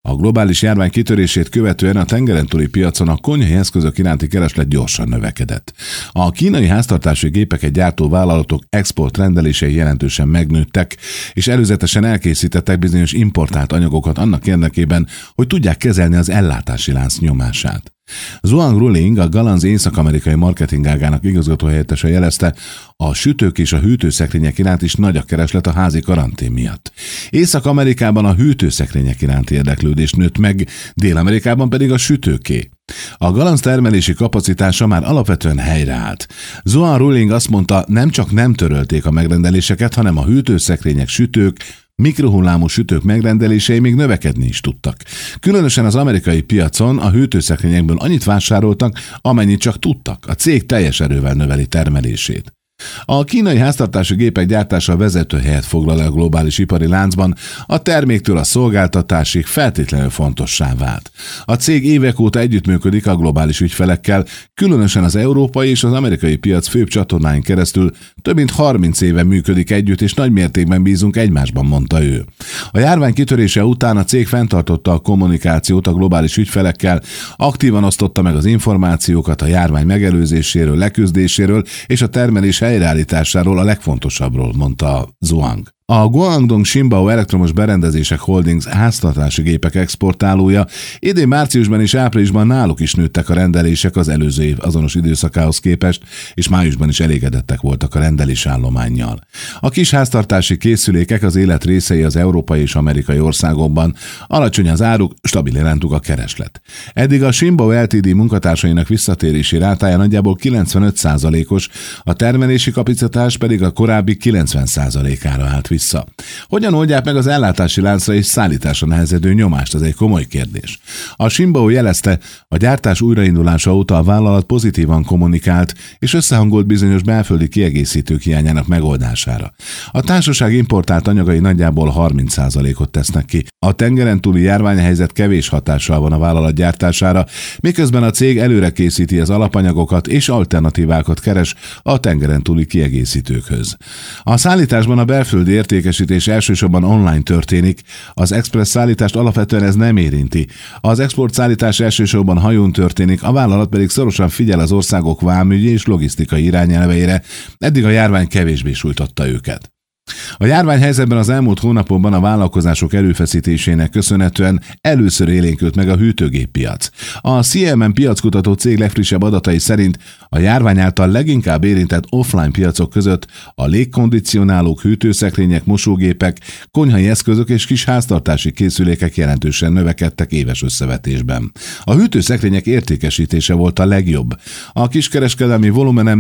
A globális járvány kitörését követően a tengeren túli piacon a konyhai eszközök iránti kereslet gyorsan növekedett. A kínai háztartási gépeket gyártó vállalatok export rendelései jelentősen megnőttek, és előzetesen elkészítettek bizonyos importált anyagokat annak érdekében, hogy tudják kezelni az ellátási lánc nyomását. Zhuang Ruling, a Galanz észak-amerikai marketingágának igazgatóhelyettese jelezte, a sütők és a hűtőszekrények iránt is nagy a kereslet a házi karantén miatt. Észak-Amerikában a hűtőszekrények iránti érdeklődés nőtt meg, Dél-Amerikában pedig a sütőké. A Galanz termelési kapacitása már alapvetően helyreállt. Zhuang Ruling azt mondta, nem csak nem törölték a megrendeléseket, hanem a hűtőszekrények, sütők, mikrohullámú sütők megrendelései még növekedni is tudtak. Különösen az amerikai piacon a hűtőszekrényekből annyit vásároltak, amennyit csak tudtak. A cég teljes erővel növeli termelését. A kínai háztartási gépek gyártása vezető helyet foglal el a globális ipari láncban, a terméktől a szolgáltatásig feltétlenül fontossá vált. A cég évek óta együttműködik a globális ügyfelekkel, különösen az európai és az amerikai piac főbb csatornáin keresztül több mint 30 éve működik együtt, és nagy mértékben bízunk egymásban, mondta ő. A járvány kitörése után a cég fenntartotta a kommunikációt a globális ügyfelekkel, aktívan osztotta meg az információkat a járvány megelőzéséről, leküzdéséről és a termelés helyreállításáról, a legfontosabbról, mondta Zhuang. A Guangdong Shinbao Elektromos Berendezések Holdings háztartási gépek exportálója idén márciusban és áprilisban náluk is nőttek a rendelések az előző év azonos időszakához képest, és májusban is elégedettek voltak a rendelésállománnyal. A kis háztartási készülékek az élet részei az európai és amerikai országokban, alacsony az áruk, stabil irántuk a kereslet. Eddig a Shinbao Ltd. Munkatársainak visszatérési rátája nagyjából 95%-os, a termelési kapacitás pedig a korábbi 90%-ára állt vissza. Hogyan oldják meg az ellátási láncra és szállításra nehezedő nyomást? Ez egy komoly kérdés. A Shinbao jelezte, a gyártás újraindulása óta a vállalat pozitívan kommunikált és összehangolt bizonyos belföldi kiegészítők hiányának megoldására. A társaság importált anyagai nagyjából 30%-ot tesznek ki. A tengeren túli járványhelyzet kevés hatással van a vállalat gyártására, miközben a cég előre készíti az alapanyagokat és alternatívákat keres a tengeren túli kiegészítőkhöz. A szállításban a belföldi értékesítés elsősorban online történik, az express szállítást alapvetően ez nem érinti. Az export szállítás elsősorban hajón történik, a vállalat pedig szorosan figyel az országok vámügyi és logisztikai irányelveire, eddig a járvány kevésbé sújtotta őket. A járványhelyzetben az elmúlt hónapokban a vállalkozások erőfeszítésének köszönhetően először élénkült meg a hűtőgéppiac. A CMM piackutató cég legfrissebb adatai szerint a járvány által leginkább érintett offline piacok között a légkondicionálók, hűtőszekrények, mosógépek, konyhai eszközök és kis háztartási készülékek jelentősen növekedtek éves összevetésben. A hűtőszekrények értékesítése volt a legjobb. A kiskereskedelmi volumenem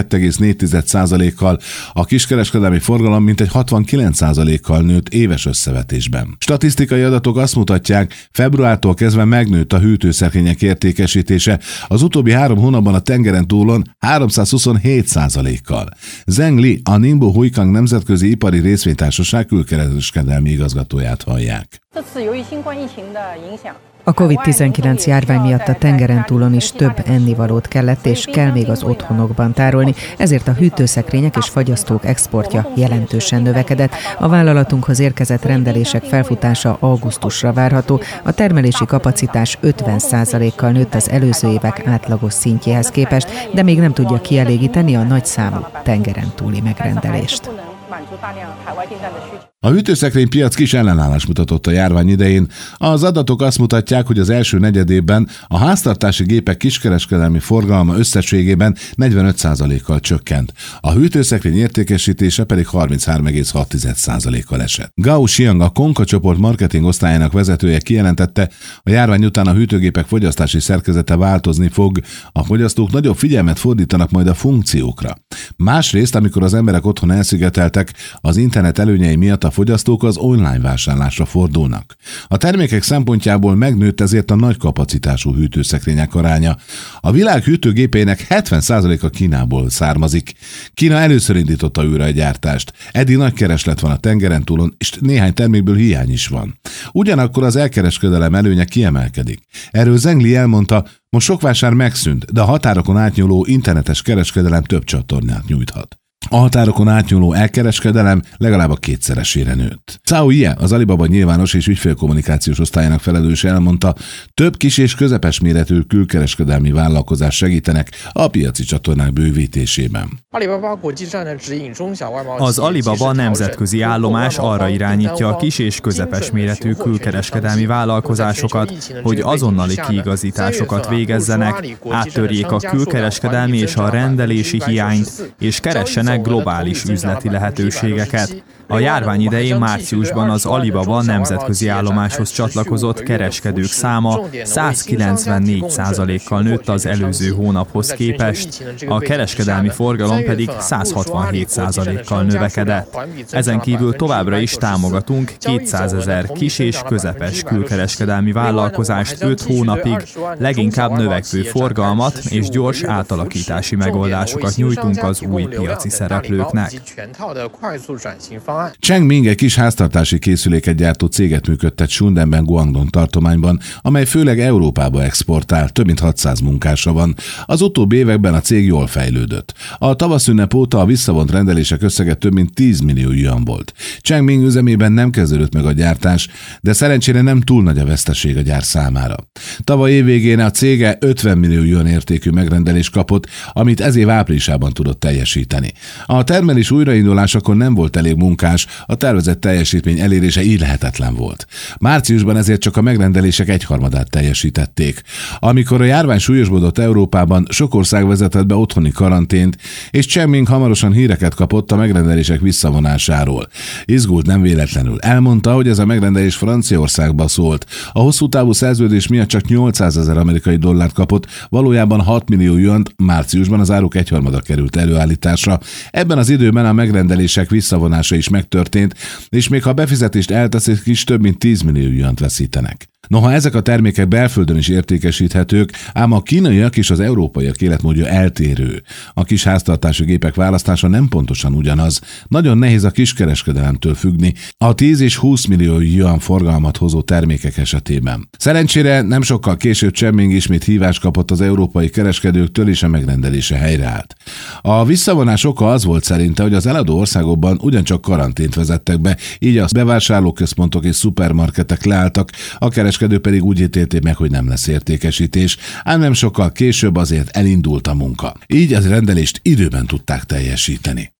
42,4%-kal, a kiskereskedelmi forgalom mintegy 69%-kal nőtt éves összevetésben. Statisztikai adatok azt mutatják, februártól kezdve megnőtt a hűtőszekrények értékesítése, az utóbbi 3 hónapban a tengeren túlon 327%-kal. Zheng Li, a Ningbo Huikang Nemzetközi Ipari Részvénytársaság külkereskedelmi igazgatóját hallják. A COVID-19 járvány miatt a tengeren túlon is több ennivalót kellett és kell még az otthonokban tárolni, ezért a hűtőszekrények és fagyasztók exportja jelentősen növekedett. A vállalatunkhoz érkezett rendelések felfutása augusztusra várható, a termelési kapacitás 50%-kal nőtt az előző évek átlagos szintjéhez képest, de még nem tudja kielégíteni a nagyszámú tengeren túli megrendelést. A hűtőszekrény piac kis ellenállás mutatott a járvány idején. Az adatok azt mutatják, hogy az első negyedében a háztartási gépek kiskereskedelmi forgalma összességében 45%-kal csökkent. A hűtőszekrény értékesítése pedig 33,6%-kal esett. Gao Xiang, a Konka csoport marketing osztályának vezetője kijelentette, a járvány után a hűtőgépek fogyasztási szerkezete változni fog, a fogyasztók nagyobb figyelmet fordítanak majd a funkciókra. Másrészt, amikor az emberek otthon elszigeteltek, az internet előnyei miatt a fogyasztók az online vásárlásra fordulnak. A termékek szempontjából megnőtt ezért a nagy kapacitású hűtőszekrények aránya. A világ hűtőgépeinek 70%-a Kínából származik. Kína először indította újra a gyártást. Eddig nagy kereslet van a tengeren túlon, és néhány termékből hiány is van. Ugyanakkor az elkereskedelem előnye kiemelkedik. Erről Zheng Li elmondta, most sok vásár megszűnt, de a határokon átnyúló internetes kereskedelem több csatornát nyújthat. A határokon átnyúló elkereskedelem legalább a kétszeresére nőtt. Cao Ye, az Alibaba nyilvános és ügyfélkommunikációs osztályának felelőse elmondta, több kis és közepes méretű külkereskedelmi vállalkozás segítenek a piaci csatornák bővítésében. Az Alibaba nemzetközi állomás arra irányítja a kis és közepes méretű külkereskedelmi vállalkozásokat, hogy azonnali kiigazításokat végezzenek, áttörjék a külkereskedelmi és a rendelési hiányt, és keressenek globális üzleti lehetőségeket. A járvány idején márciusban az Alibaba nemzetközi állomáshoz csatlakozott kereskedők száma 194%-kal nőtt az előző hónaphoz képest, a kereskedelmi forgalom pedig 167%-kal növekedett. Ezen kívül továbbra is támogatunk 200 000 kis és közepes külkereskedelmi vállalkozást 5 hónapig, leginkább növekvő forgalmat és gyors átalakítási megoldásokat nyújtunk az új piaci szereplőknek. Cheng Ming egy kis háztartási készüléket gyártó céget működtet Shundenben, Guangdong tartományban, amely főleg Európába exportál, több mint 600 munkása van. Az utóbbi években a cég jól fejlődött. A tavaszünnep óta a visszavont rendelések összege több mint 10 millió yuan volt. Cheng Ming üzemében nem kezdődött meg a gyártás, de szerencsére nem túl nagy a veszteség a gyár számára. Tavaly év végén a cége 50 millió yuan értékű megrendelést kapott, amit ez év áprilisában tudott teljesíteni. A termelés újraindulásakor nem volt elég munkás, a tervezett teljesítmény elérése így lehetetlen volt. Márciusban ezért csak a megrendelések egyharmadát teljesítették. Amikor a járvány súlyosbodott Európában, sok ország vezetett be otthoni karantént, és Cheng Ming hamarosan híreket kapott a megrendelések visszavonásáról. Izgult nem véletlenül. Elmondta, hogy ez a megrendelés Franciaországba szólt. A hosszú távú szerződés miatt csak 800 000 amerikai dollárt kapott, valójában 6 millió yuant. Márciusban az áruk egyharmada került előállításra. Ebben az időben a megrendelések visszavonása is megtörtént, és még ha a befizetést elteszik is, több mint 10 millió yuant veszítenek. Noha ezek a termékek belföldön is értékesíthetők, ám a kínaiak és az európaiak életmódja eltérő. A kis háztartási gépek választása nem pontosan ugyanaz. Nagyon nehéz a kiskereskedelemtől függni a 10 és 20 millió yuan forgalmat hozó termékek esetében. Szerencsére nem sokkal később Cheng Ming ismét hívást kapott az európai kereskedőktől, és a megrendelése helyreállt. A visszavonás oka az volt szerinte, hogy az eladó országokban ugyancsak karantént vezettek be, így a bevásárlóközpontok és szupermarketek leálltak, a kereskedők pedig úgy ítélték meg, hogy nem lesz értékesítés, ám nem sokkal később azért elindult a munka. Így az rendelést időben tudták teljesíteni.